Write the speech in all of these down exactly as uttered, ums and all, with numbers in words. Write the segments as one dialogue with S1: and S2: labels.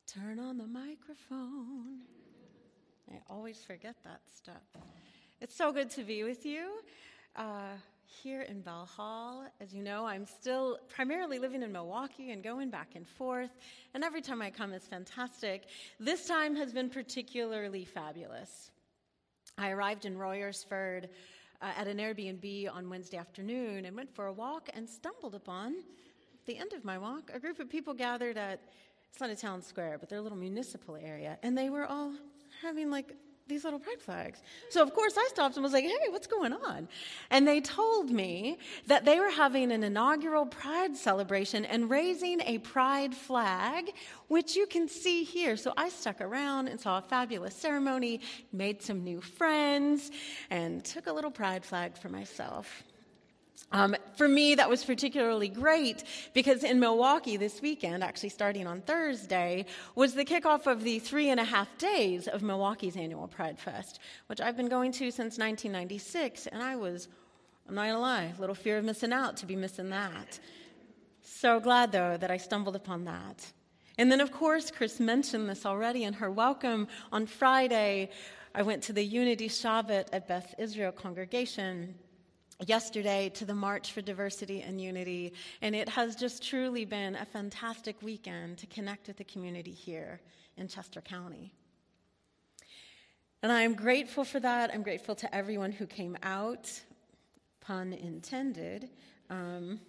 S1: Turn on the microphone. I always forget that stuff. It's so good to be with you uh, here in Bell Hall. As you know, I'm still primarily living in Milwaukee and going back and forth, and every time I come, it's fantastic. This time has been particularly fabulous. I arrived in Royersford uh, at an Airbnb on Wednesday afternoon and went for a walk and stumbled upon, at the end of my walk, a group of people gathered at, it's not a town square, but their little municipal area, and they were all having like these little pride flags. So of course I stopped and was like, hey, what's going on? And they told me that they were having an inaugural pride celebration and raising a pride flag, which you can see here. So I stuck around and saw a fabulous ceremony, made some new friends, and took a little pride flag for myself. Um, for me, that was particularly great because in Milwaukee this weekend, actually starting on Thursday, was the kickoff of the three and a half days of Milwaukee's annual Pride Fest, which I've been going to since nineteen ninety-six, and I was, I'm not gonna lie, a little fear of missing out to be missing that. So glad, though, that I stumbled upon that. And then, of course, Chris mentioned this already in her welcome. On Friday, I went to the Unity Shabbat at Beth Israel congregation yesterday to the March for Diversity and Unity, and it has just truly been a fantastic weekend to connect with the community here in Chester County. And I am grateful for that. I'm grateful to everyone who came out, pun intended. Um,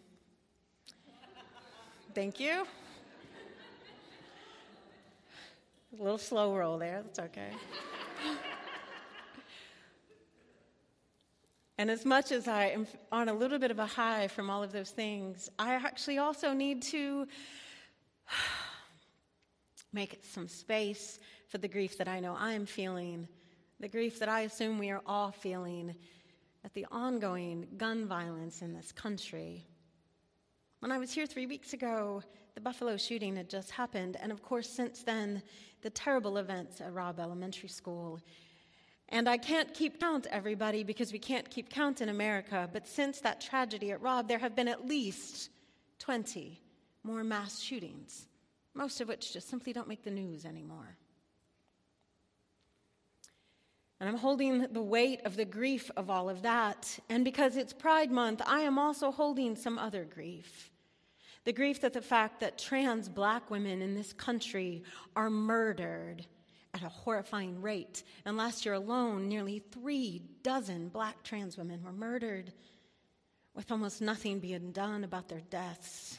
S1: thank you. A little slow roll there, that's okay. And as much as I am on a little bit of a high from all of those things, I actually also need to make some space for the grief that I know I'm feeling, the grief that I assume we are all feeling at the ongoing gun violence in this country. When I was here three weeks ago, the Buffalo shooting had just happened, and of course since then, the terrible events at Robb Elementary School. And I can't keep count, everybody, because we can't keep count in America, but since that tragedy at Robb, there have been at least twenty more mass shootings, most of which just simply don't make the news anymore. And I'm holding the weight of the grief of all of that, and because it's Pride Month, I am also holding some other grief. The grief that the fact that trans black women in this country are murdered at a horrifying rate. And last year alone, nearly three dozen black trans women were murdered with almost nothing being done about their deaths.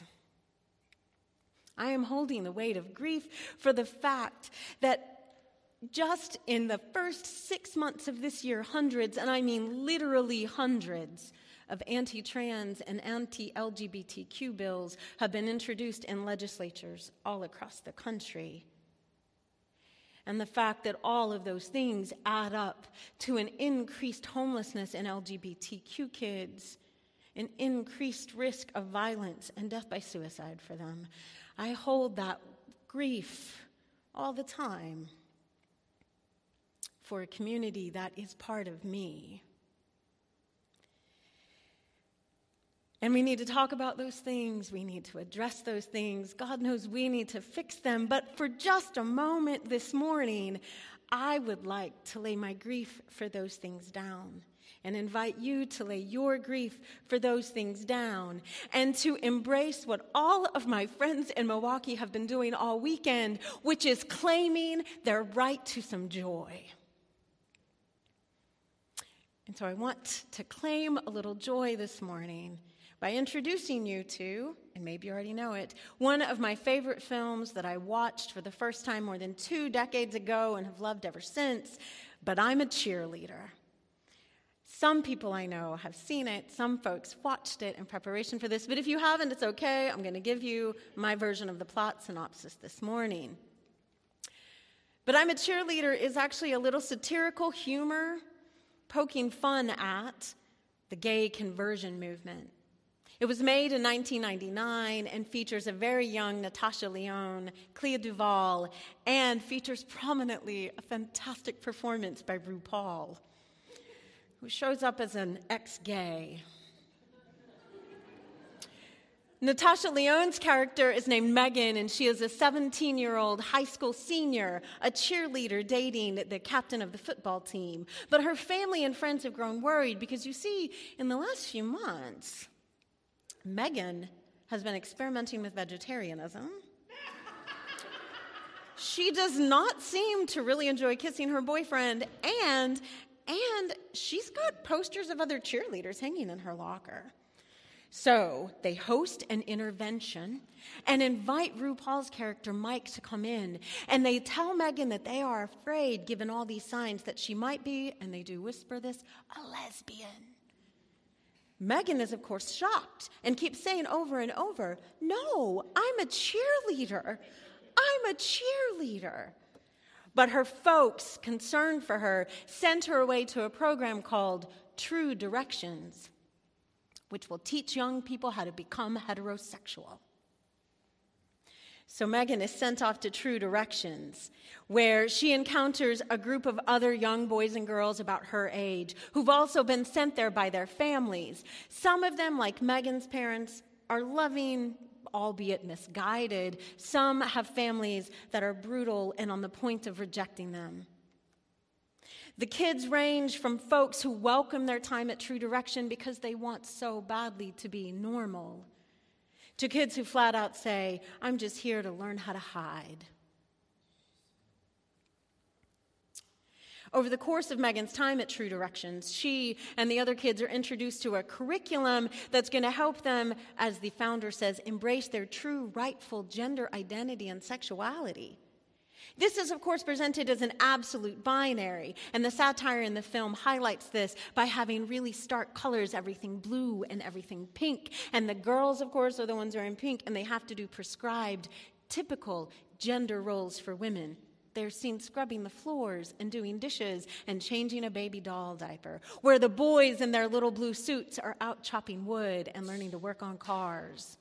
S1: I am holding the weight of grief for the fact that just in the first six months of this year, hundreds, and I mean literally hundreds, of anti-trans and anti-L G B T Q bills have been introduced in legislatures all across the country. And the fact that all of those things add up to an increased homelessness in L G B T Q kids, an increased risk of violence and death by suicide for them. I hold that grief all the time for a community that is part of me. And we need to talk about those things. We need to address those things. God knows we need to fix them. But for just a moment this morning, I would like to lay my grief for those things down and invite you to lay your grief for those things down and to embrace what all of my friends in Milwaukee have been doing all weekend, which is claiming their right to some joy. And so I want to claim a little joy this morning by introducing you to, and maybe you already know it, one of my favorite films that I watched for the first time more than two decades ago and have loved ever since, But I'm a Cheerleader. Some people I know have seen it, some folks watched it in preparation for this, but if you haven't, it's okay. I'm going to give you my version of the plot synopsis this morning. But I'm a Cheerleader is actually a little satirical humor poking fun at the gay conversion movement. It was made in nineteen ninety-nine and features a very young Natasha Lyonne, Clea Duvall, and features prominently a fantastic performance by RuPaul, who shows up as an ex-gay. Natasha Lyonne's character is named Megan, and she is a seventeen-year-old high school senior, a cheerleader dating the captain of the football team. But her family and friends have grown worried because, you see, in the last few months, Megan has been experimenting with vegetarianism. She does not seem to really enjoy kissing her boyfriend, and, and she's got posters of other cheerleaders hanging in her locker. So they host an intervention and invite RuPaul's character Mike to come in. And they tell Megan that they are afraid, given all these signs, that she might be, and they do whisper this, a lesbian. Megan is, of course, shocked and keeps saying over and over, no, I'm a cheerleader. I'm a cheerleader. But her folks, concerned for her, sent her away to a program called True Directions, which will teach young people how to become heterosexual. So Megan is sent off to True Directions, where she encounters a group of other young boys and girls about her age who've also been sent there by their families. Some of them, like Megan's parents, are loving, albeit misguided. Some have families that are brutal and on the point of rejecting them. The kids range from folks who welcome their time at True Direction because they want so badly to be normal, to kids who flat out say, I'm just here to learn how to hide. Over the course of Megan's time at True Directions, she and the other kids are introduced to a curriculum that's going to help them, as the founder says, embrace their true rightful gender identity and sexuality. This is, of course, presented as an absolute binary, and the satire in the film highlights this by having really stark colors, everything blue and everything pink. And the girls, of course, are the ones who are in pink, and they have to do prescribed, typical gender roles for women. They're seen scrubbing the floors and doing dishes and changing a baby doll diaper, where the boys in their little blue suits are out chopping wood and learning to work on cars.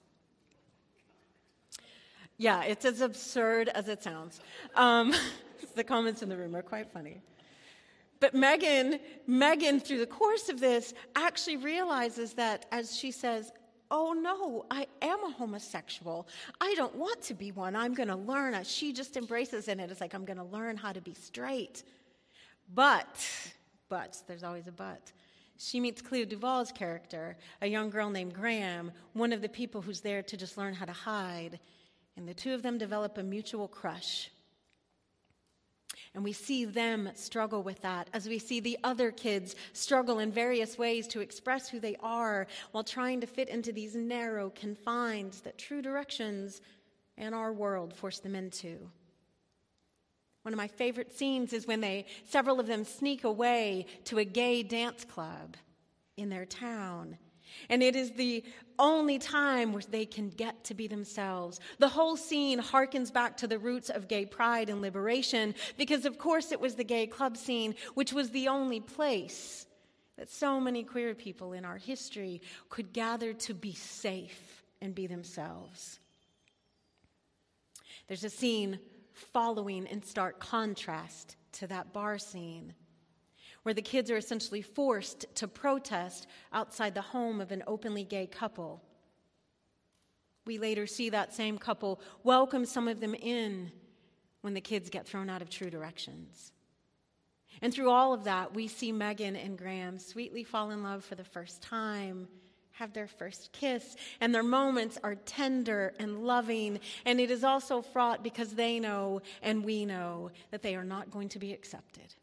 S1: Yeah, it's as absurd as it sounds. Um, the comments in the room are quite funny. But Megan, Megan, through the course of this, actually realizes that, as she says, oh no, I am a homosexual. I don't want to be one. I'm going to learn. She just embraces it, and it's like, I'm going to learn how to be straight. But, but, there's always a but. She meets Clea Duvall's character, a young girl named Graham, one of the people who's there to just learn how to hide. And the two of them develop a mutual crush. And we see them struggle with that as we see the other kids struggle in various ways to express who they are while trying to fit into these narrow confines that True Directions and our world force them into. One of my favorite scenes is when they, several of them sneak away to a gay dance club in their town. And it is the only time where they can get to be themselves. The whole scene harkens back to the roots of gay pride and liberation because, of course, it was the gay club scene, which was the only place that so many queer people in our history could gather to be safe and be themselves. There's a scene following in stark contrast to that bar scene, where the kids are essentially forced to protest outside the home of an openly gay couple. We later see that same couple welcome some of them in when the kids get thrown out of True Directions. And through all of that, we see Megan and Graham sweetly fall in love for the first time, have their first kiss, and their moments are tender and loving, and it is also fraught because they know and we know that they are not going to be accepted.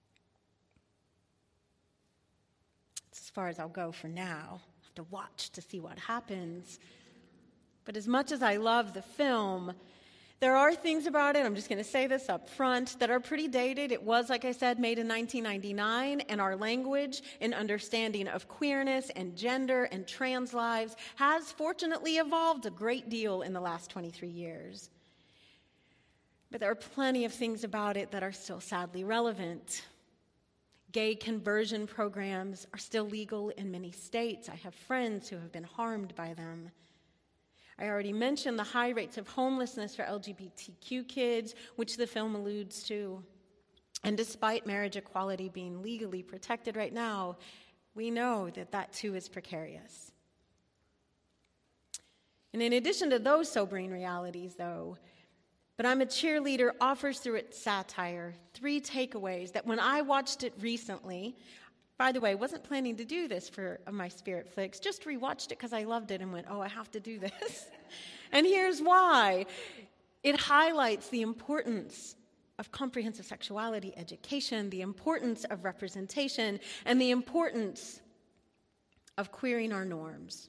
S1: As far as I'll go for now. I'll have to watch to see what happens. But as much as I love the film, there are things about it, I'm just going to say this up front, that are pretty dated. It was, like I said, made in nineteen ninety-nine, and our language and understanding of queerness and gender and trans lives has fortunately evolved a great deal in the last twenty-three years. But there are plenty of things about it that are still sadly relevant. Gay conversion programs are still legal in many states. I have friends who have been harmed by them. I already mentioned the high rates of homelessness for L G B T Q kids, which the film alludes to. And despite marriage equality being legally protected right now, we know that that too is precarious. And in addition to those sobering realities, though, But I'm a Cheerleader offers through its satire three takeaways that when I watched it recently, by the way, wasn't planning to do this for my Spirit Flicks, just rewatched it because I loved it and went, oh, I have to do this. And here's why. It highlights the importance of comprehensive sexuality education, the importance of representation, and the importance of queering our norms.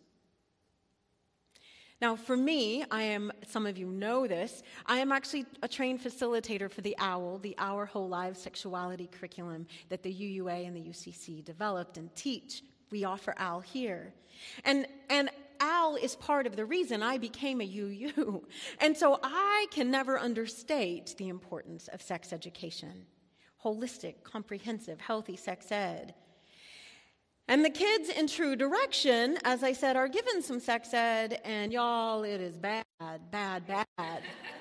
S1: Now, for me, I am, some of you know this, I am actually a trained facilitator for the OWL, the Our Whole Lives Sexuality curriculum that the U U A and the U C C developed and teach. We offer O W L here. And, and O W L is part of the reason I became a U U. And so I can never understate the importance of sex education, holistic, comprehensive, healthy sex ed. And the kids in True Direction, as I said, are given some sex ed, and y'all, it is bad, bad, bad.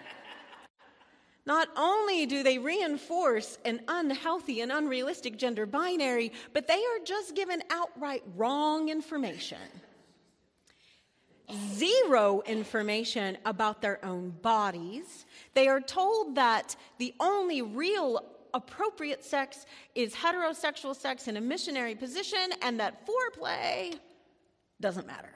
S1: Not only do they reinforce an unhealthy and unrealistic gender binary, but they are just given outright wrong information. Zero information about their own bodies. They are told that the only real appropriate sex is heterosexual sex in a missionary position, and that foreplay doesn't matter.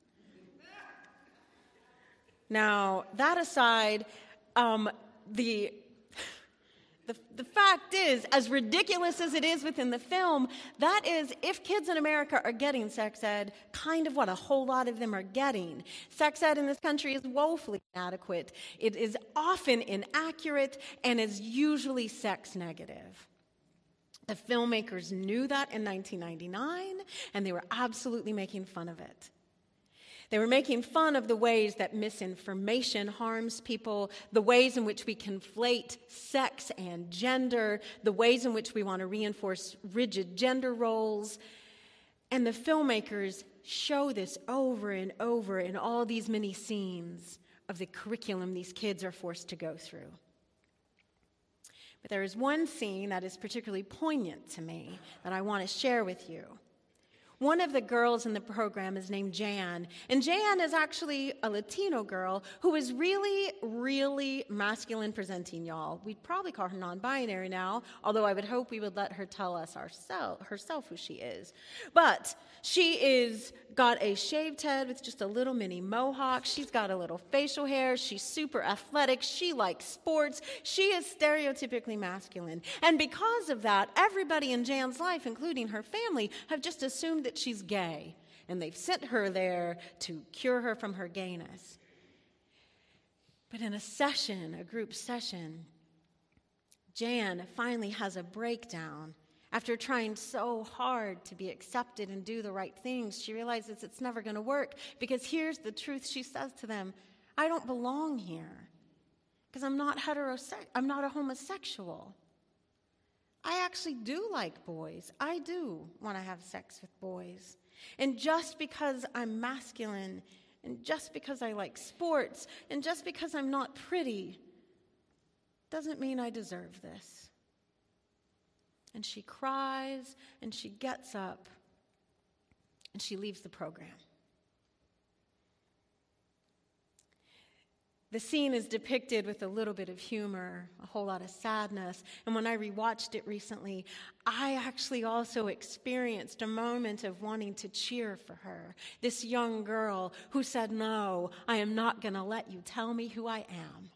S1: Now, that aside, um, the, the, the fact is, as ridiculous as it is within the film, that is, if kids in America are getting sex ed, kind of what a whole lot of them are getting. Sex ed in this country is woefully inadequate. It is often inaccurate and is usually sex negative. The filmmakers knew that in nineteen ninety-nine, and they were absolutely making fun of it. They were making fun of the ways that misinformation harms people, the ways in which we conflate sex and gender, the ways in which we want to reinforce rigid gender roles. And the filmmakers show this over and over in all these many scenes of the curriculum these kids are forced to go through. But there is one scene that is particularly poignant to me that I want to share with you. One of the girls in the program is named Jan, and Jan is actually a Latino girl who is really, really masculine presenting, y'all. We'd probably call her non-binary now, although I would hope we would let her tell us ourself, herself who she is. But she is got a shaved head with just a little mini mohawk. She's got a little facial hair. She's super athletic. She likes sports. She is stereotypically masculine. And because of that, everybody in Jan's life, including her family, have just assumed that she's gay, and they've sent her there to cure her from her gayness. But in a session, a group session, Jan finally has a breakdown. After trying so hard to be accepted and do the right things, she realizes it's never going to work, because here's the truth she says to them: I don't belong here because I'm not heterosexual. I'm not a homosexual. I actually do like boys. I do want to have sex with boys. And just because I'm masculine, and just because I like sports, and just because I'm not pretty, doesn't mean I deserve this. And she cries, and she gets up, and she leaves the program. The scene is depicted with a little bit of humor, a whole lot of sadness. And when I rewatched it recently, I actually also experienced a moment of wanting to cheer for her. This young girl who said, no, I am not going to let you tell me who I am.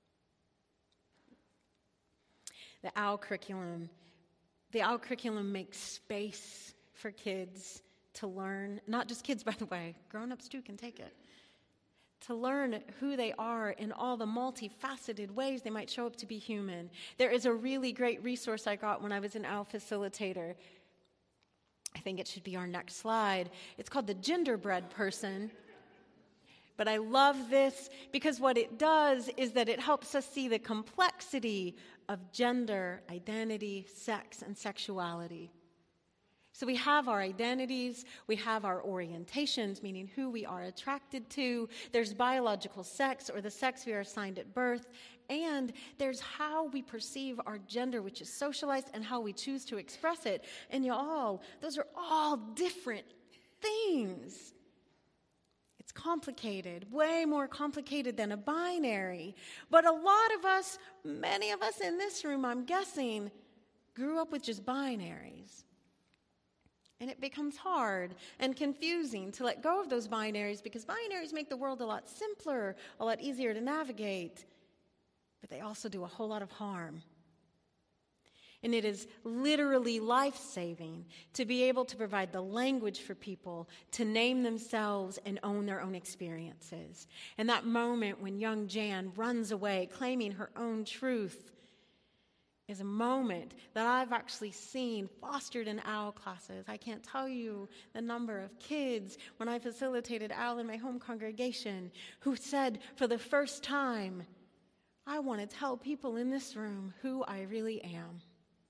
S1: The O W L curriculum, the O W L curriculum makes space for kids to learn, not just kids, by the way, grown-ups too can take it, to learn who they are in all the multifaceted ways they might show up to be human. There is a really great resource I got when I was an O W L facilitator. I think it should be our next slide. It's called The Genderbread Person. But I love this because what it does is that it helps us see the complexity of gender, identity, sex, and sexuality. So we have our identities, we have our orientations, meaning who we are attracted to. There's biological sex, or the sex we are assigned at birth. And there's how we perceive our gender, which is socialized, and how we choose to express it. And y'all, those are all different things. It's complicated, way more complicated than a binary. But a lot of us, many of us in this room, I'm guessing, grew up with just binaries. And it becomes hard and confusing to let go of those binaries because binaries make the world a lot simpler, a lot easier to navigate. But they also do a whole lot of harm. And it is literally life-saving to be able to provide the language for people to name themselves and own their own experiences. And that moment when young Jan runs away claiming her own truth is a moment that I've actually seen fostered in O W L classes. I can't tell you the number of kids when I facilitated O W L in my home congregation who said for the first time, I want to tell people in this room who I really am.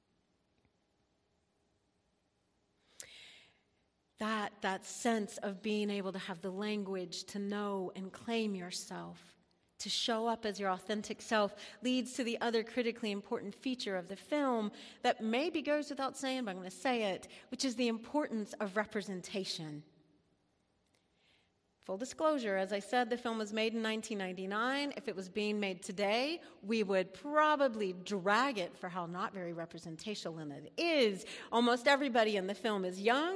S1: That, that sense of being able to have the language to know and claim yourself, to show up as your authentic self, leads to the other critically important feature of the film that maybe goes without saying, but I'm going to say it, which is the importance of representation. Full disclosure, as I said, the film was made in nineteen ninety-nine. If it was being made today, we would probably drag it for how not very representational it is. Almost everybody in the film is young,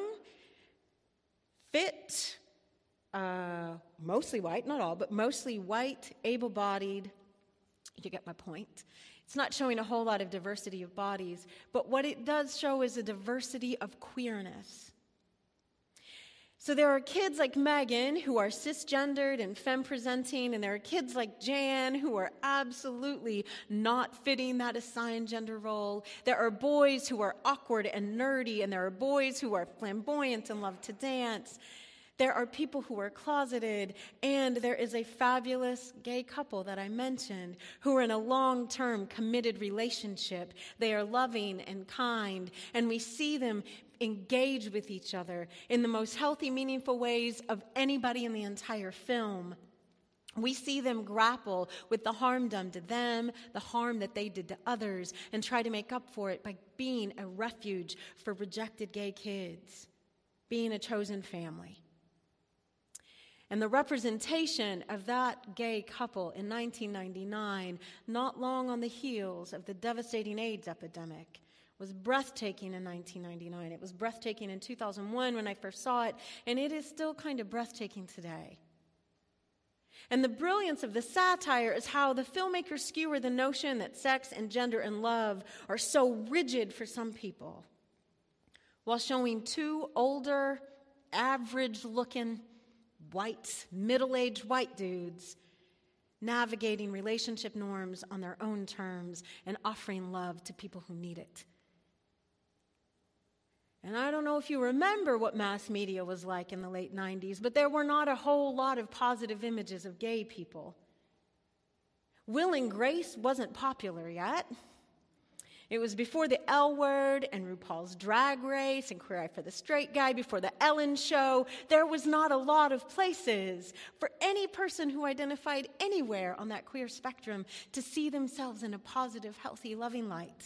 S1: fit, uh, mostly white, not all, but mostly white, able-bodied. You get my point. It's not showing a whole lot of diversity of bodies, but what it does show is a diversity of queerness. So there are kids like Megan who are cisgendered and femme-presenting, and there are kids like Jan who are absolutely not fitting that assigned gender role. There are boys who are awkward and nerdy, and there are boys who are flamboyant and love to dance. There are people who are closeted, and there is a fabulous gay couple that I mentioned who are in a long-term committed relationship. They are loving and kind, and we see them engage with each other in the most healthy, meaningful ways of anybody in the entire film. We see them grapple with the harm done to them, the harm that they did to others, and try to make up for it by being a refuge for rejected gay kids, being a chosen family. And the representation of that gay couple in nineteen ninety-nine, not long on the heels of the devastating AIDS epidemic, was breathtaking in nineteen ninety-nine. It was breathtaking in two thousand one when I first saw it, and it is still kind of breathtaking today. And the brilliance of the satire is how the filmmakers skewer the notion that sex and gender and love are so rigid for some people, while showing two older, average-looking, white, middle-aged white dudes navigating relationship norms on their own terms and offering love to people who need it. And I don't know if you remember what mass media was like in the late nineties, but there were not a whole lot of positive images of gay people. Will and Grace wasn't popular yet. It was before the L Word and RuPaul's Drag Race and Queer Eye for the Straight Guy, before the Ellen Show. There was not a lot of places for any person who identified anywhere on that queer spectrum to see themselves in a positive, healthy, loving light.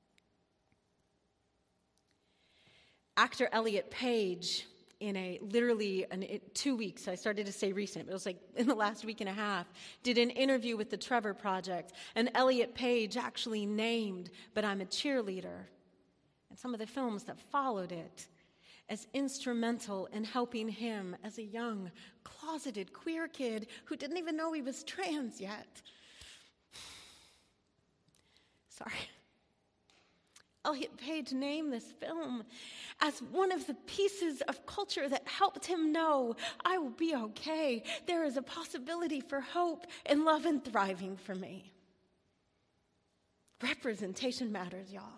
S1: Actor Elliot Page, in a literally an, it, two weeks, I started to say recent, but it was like in the last week and a half, did an interview with the Trevor Project, and Elliot Page actually named But I'm a Cheerleader, and some of the films that followed it, as instrumental in helping him as a young, closeted queer kid who didn't even know he was trans yet. Sorry. Elliot Page named this film as one of the pieces of culture that helped him know, I will be okay. There is a possibility for hope and love and thriving for me. Representation matters, y'all.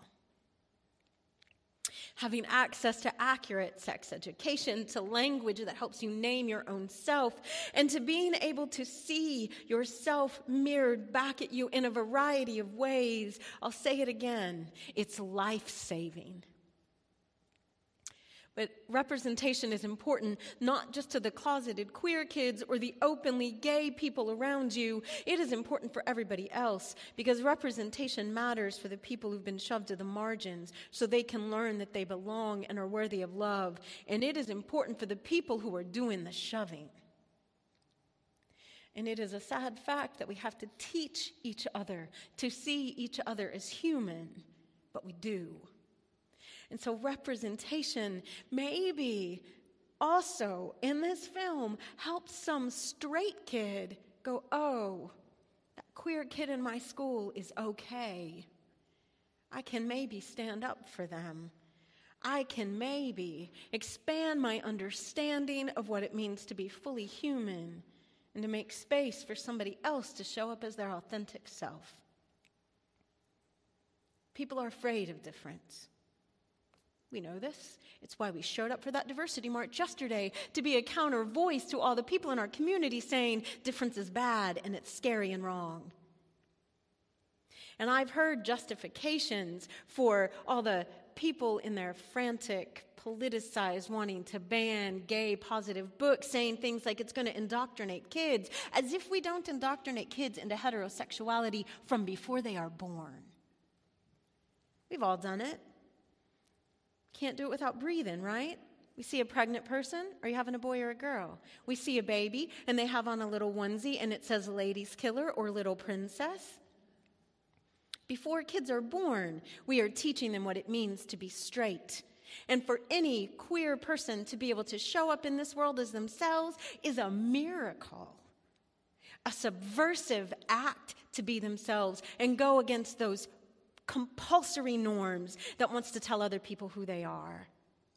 S1: Having access to accurate sex education, to language that helps you name your own self, and to being able to see yourself mirrored back at you in a variety of ways. I'll say it again, it's life-saving. But representation is important not just to the closeted queer kids or the openly gay people around you. It is important for everybody else because representation matters for the people who've been shoved to the margins so they can learn that they belong and are worthy of love. And it is important for the people who are doing the shoving. And it is a sad fact that we have to teach each other to see each other as human, but we do. And so representation maybe also in this film helps some straight kid go, oh, that queer kid in my school is okay. I can maybe stand up for them. I can maybe expand my understanding of what it means to be fully human and to make space for somebody else to show up as their authentic self. People are afraid of difference. We know this. It's why we showed up for that diversity march yesterday, to be a counter voice to all the people in our community saying difference is bad and it's scary and wrong. And I've heard justifications for all the people in their frantic, politicized, wanting to ban gay positive books, saying things like it's going to indoctrinate kids, as if we don't indoctrinate kids into heterosexuality from before they are born. We've all done it. Can't do it without breathing, right? We see a pregnant person, are you having a boy or a girl? We see a baby, and they have on a little onesie, and it says ladies killer or little princess. Before kids are born, we are teaching them what it means to be straight. And for any queer person to be able to show up in this world as themselves is a miracle. A subversive act to be themselves and go against those compulsory norms that wants to tell other people who they are.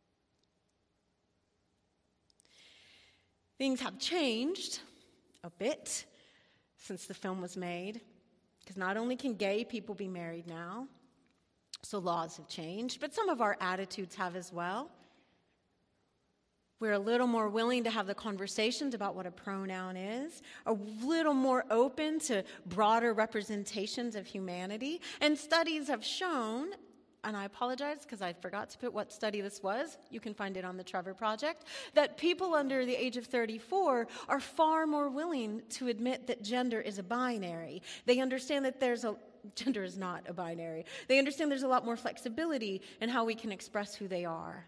S1: Things have changed a bit since the film was made, because not only can gay people be married now, so laws have changed, but some of our attitudes have as well. We're a little more willing to have the conversations about what a pronoun is, a little more open to broader representations of humanity. And studies have shown, and I apologize because I forgot to put what study this was, you can find it on the Trevor Project, that people under the age of thirty-four are far more willing to admit that gender is a binary. They understand that there's a gender is not a binary. They understand there's a lot more flexibility in how we can express who they are.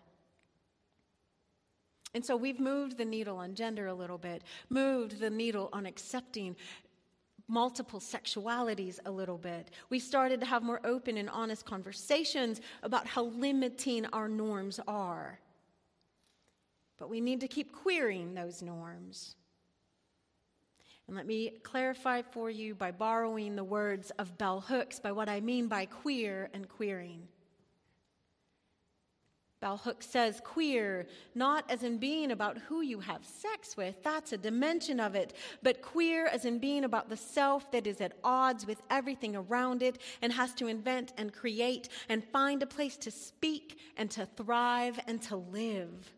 S1: And so we've moved the needle on gender a little bit, moved the needle on accepting multiple sexualities a little bit. We started to have more open and honest conversations about how limiting our norms are. But we need to keep queering those norms. And let me clarify for you by borrowing the words of Bell Hooks by what I mean by queer and queering. Bell Hooks says queer, not as in being about who you have sex with, that's a dimension of it, but queer as in being about the self that is at odds with everything around it and has to invent and create and find a place to speak and to thrive and to live.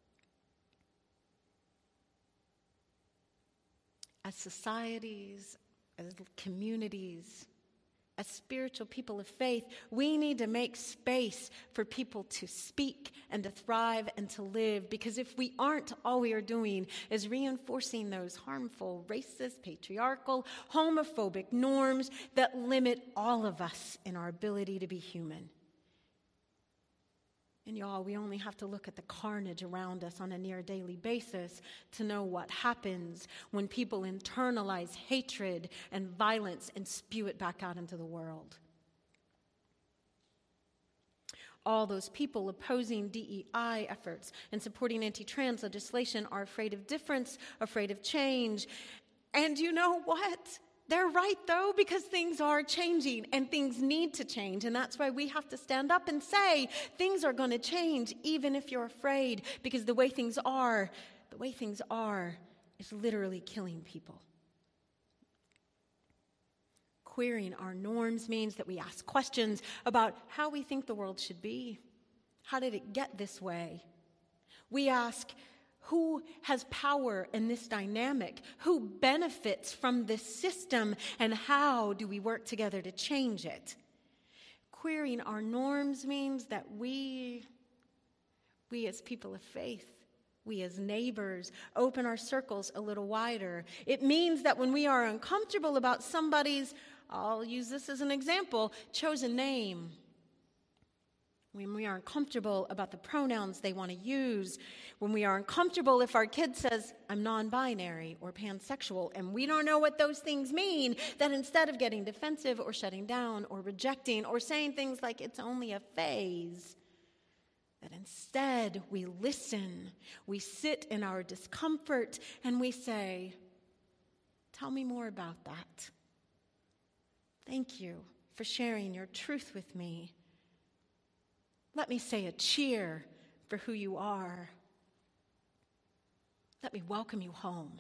S1: As societies, as communities, as spiritual people of faith, we need to make space for people to speak and to thrive and to live, because if we aren't, all we are doing is reinforcing those harmful, racist, patriarchal, homophobic norms that limit all of us in our ability to be human. And y'all, we only have to look at the carnage around us on a near daily basis to know what happens when people internalize hatred and violence and spew it back out into the world. All those people opposing D E I efforts and supporting anti-trans legislation are afraid of difference, afraid of change. And you know what? They're right, though, because things are changing and things need to change. And that's why we have to stand up and say things are going to change, even if you're afraid, because the way things are, the way things are is literally killing people. Queering our norms means that we ask questions about how we think the world should be. How did it get this way? We ask, who has power in this dynamic? Who benefits from this system? And how do we work together to change it? Queering our norms means that we, we as people of faith, we as neighbors, open our circles a little wider. It means that when we are uncomfortable about somebody's, I'll use this as an example, chosen name, when we are uncomfortable about the pronouns they want to use, when we are uncomfortable if our kid says, I'm non-binary or pansexual, and we don't know what those things mean, that instead of getting defensive or shutting down or rejecting or saying things like it's only a phase, that instead we listen, we sit in our discomfort, and we say, tell me more about that. Thank you for sharing your truth with me. Let me say a cheer for who you are. Let me welcome you home.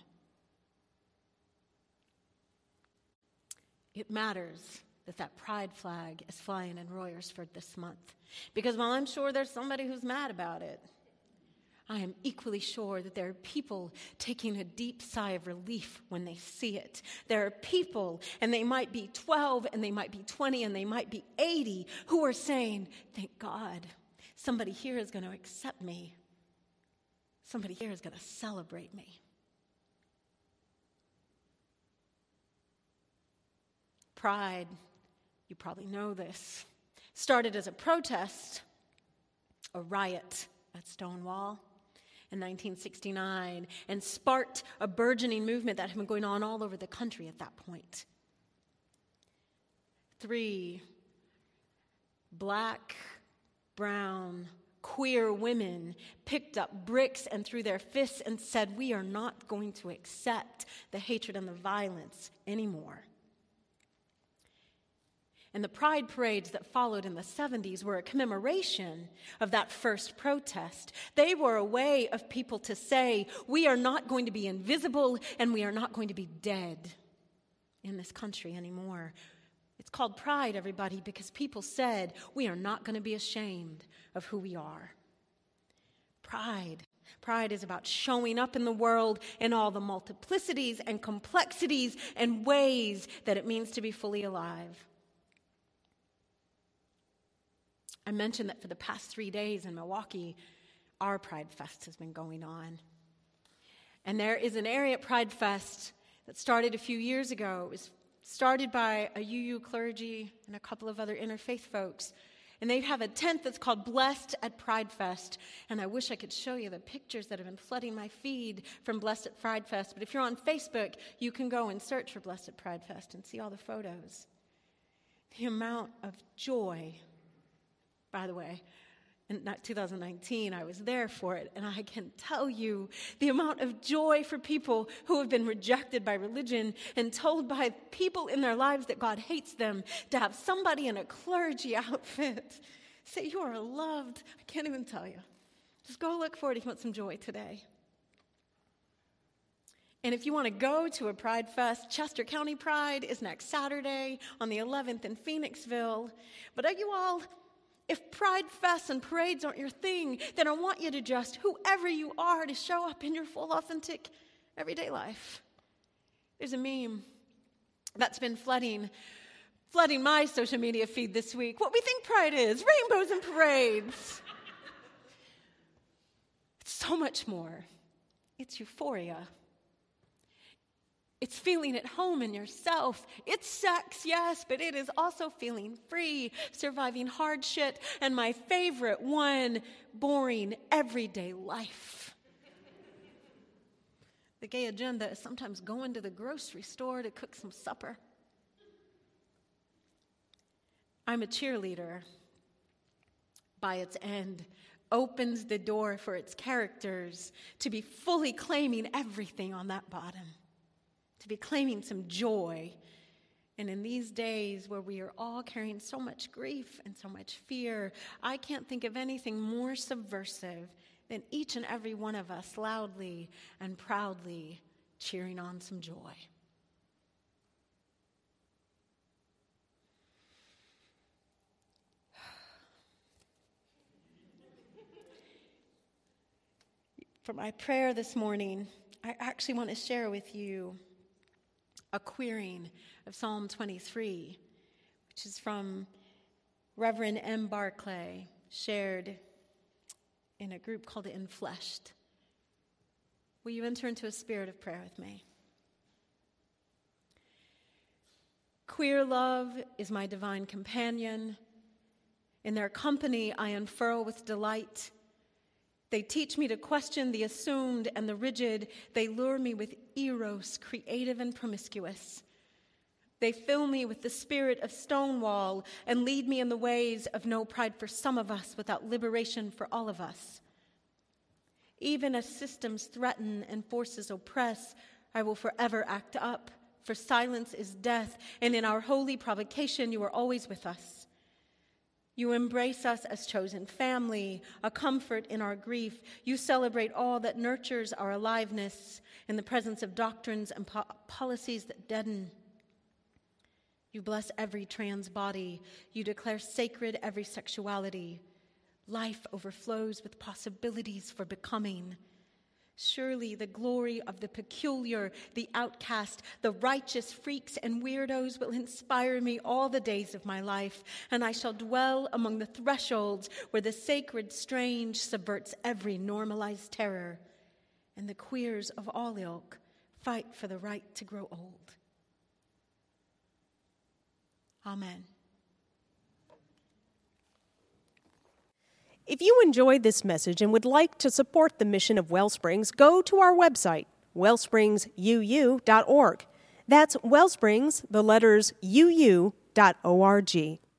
S1: It matters that that pride flag is flying in Royersford this month, because while I'm sure there's somebody who's mad about it, I am equally sure that there are people taking a deep sigh of relief when they see it. There are people, and they might be twelve, and they might be twenty, and they might be eighty, who are saying, thank God, somebody here is going to accept me. Somebody here is going to celebrate me. Pride, you probably know this, started as a protest, a riot at Stonewall in nineteen sixty-nine, and sparked a burgeoning movement that had been going on all over the country at that point. Three black, brown, queer women picked up bricks and threw their fists and said, we are not going to accept the hatred and the violence anymore. And the pride parades that followed in the seventies were a commemoration of that first protest. They were a way of people to say, we are not going to be invisible and we are not going to be dead in this country anymore. It's called pride, everybody, because people said, we are not going to be ashamed of who we are. Pride. Pride is about showing up in the world in all the multiplicities and complexities and ways that it means to be fully alive. I mentioned that for the past three days in Milwaukee, our Pride Fest has been going on. And there is an area at Pride Fest that started a few years ago. It was started by a U U clergy and a couple of other interfaith folks. And they have a tent that's called Blessed at Pride Fest. And I wish I could show you the pictures that have been flooding my feed from Blessed at Pride Fest. But if you're on Facebook, you can go and search for Blessed at Pride Fest and see all the photos. The amount of joy. By the way, in two thousand nineteen, I was there for it, and I can tell you the amount of joy for people who have been rejected by religion and told by people in their lives that God hates them, to have somebody in a clergy outfit say, you are loved. I can't even tell you. Just go look for it if you want some joy today. And if you want to go to a Pride Fest, Chester County Pride is next Saturday on the eleventh in Phoenixville. But are you all... If Pride Fests and parades aren't your thing, then I want you to just, whoever you are, to show up in your full, authentic, everyday life. There's a meme that's been flooding, flooding my social media feed this week. What we think Pride is, rainbows and parades. It's so much more. It's euphoria. It's feeling at home in yourself. It's sex, yes, but it is also feeling free, surviving hardship, and my favorite one, boring everyday life. The gay agenda is sometimes going to the grocery store to cook some supper. I'm a cheerleader. By its end, opens the door for its characters to be fully claiming everything on that bottom. To be claiming some joy. And in these days where we are all carrying so much grief and so much fear, I can't think of anything more subversive than each and every one of us loudly and proudly cheering on some joy. For my prayer this morning, I actually want to share with you a queering of Psalm twenty-three, which is from Reverend M. Barclay, shared in a group called the Infleshed. Will you enter into a spirit of prayer with me? Queer love is my divine companion, In their company, I unfurl with delight. They teach me to question the assumed and the rigid. They lure me with eros, creative and promiscuous. They fill me with the spirit of Stonewall and lead me in the ways of no pride for some of us without liberation for all of us. Even as systems threaten and forces oppress, I will forever act up, for silence is death, and in our holy provocation you are always with us. You embrace us as chosen family, a comfort in our grief. You celebrate all that nurtures our aliveness in the presence of doctrines and po- policies that deaden. You bless every trans body. You declare sacred every sexuality. Life overflows with possibilities for becoming. Surely the glory of the peculiar, the outcast, the righteous freaks and weirdos will inspire me all the days of my life, and I shall dwell among the thresholds where the sacred strange subverts every normalized terror, and the queers of all ilk fight for the right to grow old. Amen.
S2: If you enjoyed this message and would like to support the mission of Wellsprings, go to our website, wellsprings u u dot org. That's Wellsprings, the letters u u dot org.